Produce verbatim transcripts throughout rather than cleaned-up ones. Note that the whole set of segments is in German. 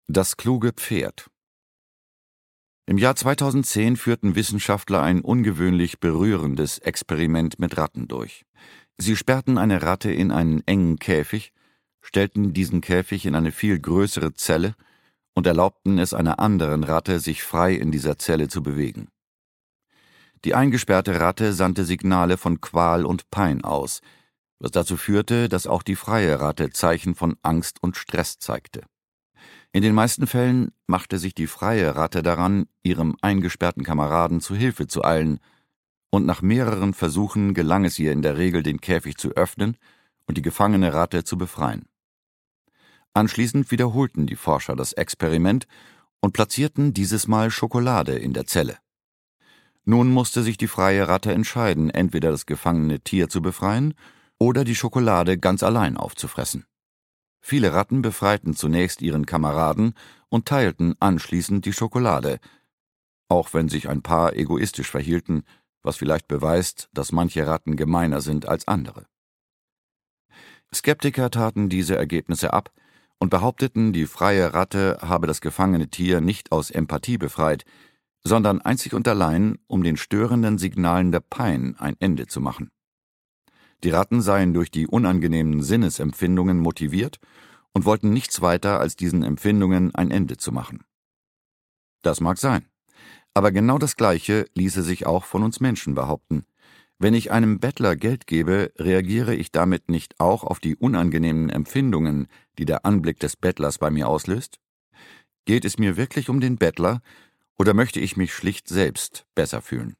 Das kluge Pferd. Im Jahr zweitausendzehn führten Wissenschaftler ein ungewöhnlich berührendes Experiment mit Ratten durch. Sie sperrten eine Ratte in einen engen Käfig, stellten diesen Käfig in eine viel größere Zelle und erlaubten es einer anderen Ratte, sich frei in dieser Zelle zu bewegen. Die eingesperrte Ratte sandte Signale von Qual und Pein aus, was dazu führte, dass auch die freie Ratte Zeichen von Angst und Stress zeigte. In den meisten Fällen machte sich die freie Ratte daran, ihrem eingesperrten Kameraden zu Hilfe zu eilen, und nach mehreren Versuchen gelang es ihr in der Regel, den Käfig zu öffnen und die gefangene Ratte zu befreien. Anschließend wiederholten die Forscher das Experiment und platzierten dieses Mal Schokolade in der Zelle. Nun musste sich die freie Ratte entscheiden, entweder das gefangene Tier zu befreien oder die Schokolade ganz allein aufzufressen. Viele Ratten befreiten zunächst ihren Kameraden und teilten anschließend die Schokolade, auch wenn sich ein paar egoistisch verhielten, was vielleicht beweist, dass manche Ratten gemeiner sind als andere. Skeptiker taten diese Ergebnisse ab und behaupteten, die freie Ratte habe das gefangene Tier nicht aus Empathie befreit, sondern einzig und allein, um den störenden Signalen der Pein ein Ende zu machen. Die Ratten seien durch die unangenehmen Sinnesempfindungen motiviert und wollten nichts weiter, als diesen Empfindungen ein Ende zu machen. Das mag sein, aber genau das Gleiche ließe sich auch von uns Menschen behaupten. Wenn ich einem Bettler Geld gebe, reagiere ich damit nicht auch auf die unangenehmen Empfindungen, die der Anblick des Bettlers bei mir auslöst? Geht es mir wirklich um den Bettler, oder möchte ich mich schlicht selbst besser fühlen?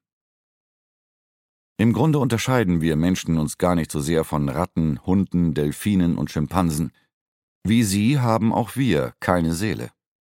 Im Grunde unterscheiden wir Menschen uns gar nicht so sehr von Ratten, Hunden, Delfinen und Schimpansen. Wie sie haben auch wir keine Seele.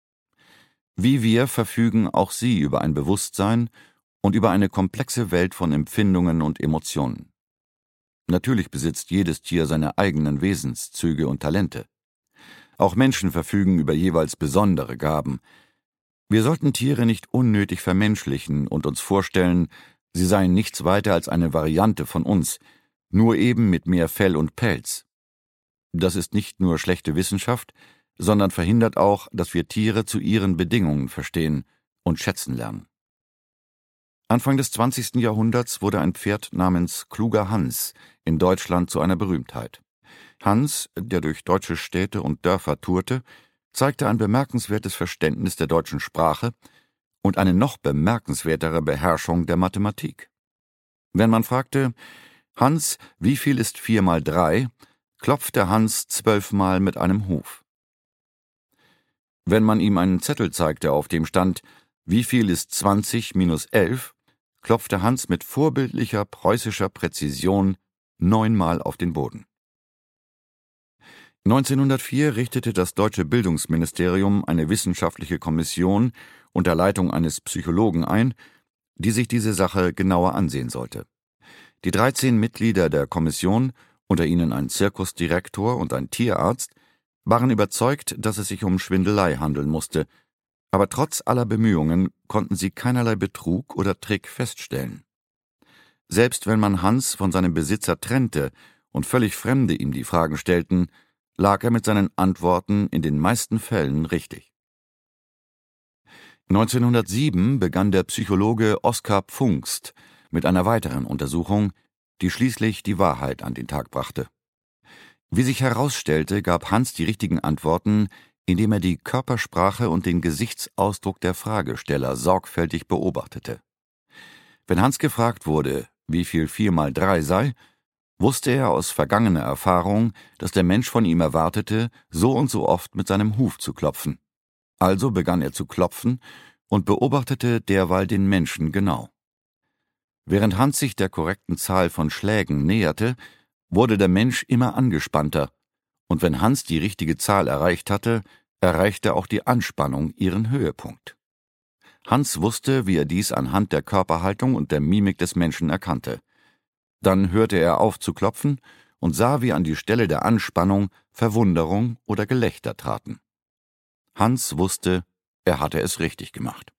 Wie wir verfügen auch sie über ein Bewusstsein und über eine komplexe Welt von Empfindungen und Emotionen. Natürlich besitzt jedes Tier seine eigenen Wesenszüge und Talente. Auch Menschen verfügen über jeweils besondere Gaben. Wir sollten Tiere nicht unnötig vermenschlichen und uns vorstellen, sie seien nichts weiter als eine Variante von uns, nur eben mit mehr Fell und Pelz. Das ist nicht nur schlechte Wissenschaft, sondern verhindert auch, dass wir Tiere zu ihren Bedingungen verstehen und schätzen lernen. Anfang des zwanzigsten Jahrhunderts wurde ein Pferd namens Kluger Hans in Deutschland zu einer Berühmtheit. Hans, der durch deutsche Städte und Dörfer tourte, zeigte ein bemerkenswertes Verständnis der deutschen Sprache und eine noch bemerkenswertere Beherrschung der Mathematik. Wenn man fragte, Hans, wie viel ist vier mal drei, klopfte Hans zwölfmal mit einem Huf. Wenn man ihm einen Zettel zeigte, auf dem stand, wie viel ist zwanzig minus elf, klopfte Hans mit vorbildlicher preußischer Präzision neunmal auf den Boden. neunzehnhundertvier richtete das deutsche Bildungsministerium eine wissenschaftliche Kommission unter Leitung eines Psychologen ein, die sich diese Sache genauer ansehen sollte. Die dreizehn Mitglieder der Kommission, unter ihnen ein Zirkusdirektor und ein Tierarzt, waren überzeugt, dass es sich um Schwindelei handeln musste, aber trotz aller Bemühungen konnten sie keinerlei Betrug oder Trick feststellen. Selbst wenn man Hans von seinem Besitzer trennte und völlig Fremde ihm die Fragen stellten, lag er mit seinen Antworten in den meisten Fällen richtig. neunzehnhundertsieben begann der Psychologe Oskar Pfungst mit einer weiteren Untersuchung, die schließlich die Wahrheit an den Tag brachte. Wie sich herausstellte, gab Hans die richtigen Antworten, indem er die Körpersprache und den Gesichtsausdruck der Fragesteller sorgfältig beobachtete. Wenn Hans gefragt wurde, wie viel vier mal drei sei, wusste er aus vergangener Erfahrung, dass der Mensch von ihm erwartete, so und so oft mit seinem Huf zu klopfen. Also begann er zu klopfen und beobachtete derweil den Menschen genau. Während Hans sich der korrekten Zahl von Schlägen näherte, wurde der Mensch immer angespannter, und wenn Hans die richtige Zahl erreicht hatte, erreichte auch die Anspannung ihren Höhepunkt. Hans wusste, wie er dies anhand der Körperhaltung und der Mimik des Menschen erkannte. Dann hörte er auf zu klopfen und sah, wie an die Stelle der Anspannung Verwunderung oder Gelächter traten. Hans wusste, er hatte es richtig gemacht.